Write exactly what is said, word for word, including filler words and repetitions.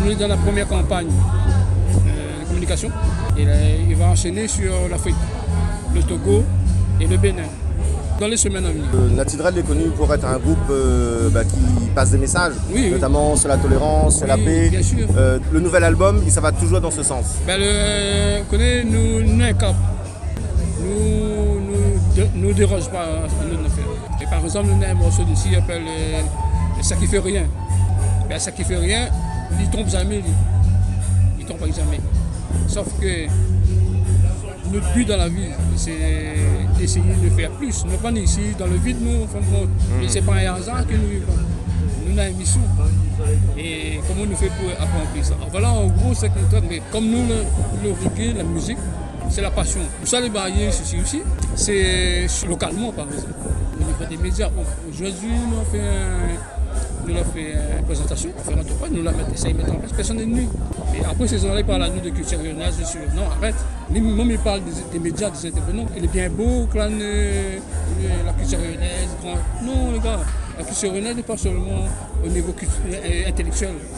on est dans la première campagne euh, de communication. Et là, il va enchaîner sur l'Afrique, le Togo et le Bénin. Dans les semaines à venir. Euh, Nati Dread est connu pour être un groupe euh, bah, qui passe des messages, oui, notamment oui. sur la tolérance, sur oui, la paix. Bien sûr. Euh, le nouvel album, ça va toujours dans ce sens. Ben, le, euh, connaît, nous, nous, un cap. Nous ne nous, nous déroge pas à notre affaire. Et par exemple, nous avons un morceau d'ici qui s'appelle euh, Ça qui fait rien. Ben, ça qui fait rien, il ne tombe jamais. Lui. Il ne tombe jamais. Sauf que notre but dans la vie, c'est d'essayer de faire plus. Nous ne sommes pas ici dans le vide, nous, mmh. Ce n'est pas un hasard que nous vivons. Nous avons une mission. Et comment nous fait pour accomplir ça? Voilà, en gros, c'est que mais comme nous, le, le reggae, la musique, c'est la passion. Pour ça, les barrières, ceci aussi, c'est localement, par exemple. Au niveau des médias, aujourd'hui, nous avons fait un. Nous avons fait une présentation, on fait notre part, nous l'avons essayé de mettre en place, personne n'est venu. Et après, ces gens-là, ils parlent à nous de culture régionale, je suis non, arrête. Même ils parlent des, des médias, des intervenants. Il est bien beau, clan, euh, la culture régionale, grand. Non, les gars, la culture régionale n'est pas seulement au niveau culturel, intellectuel.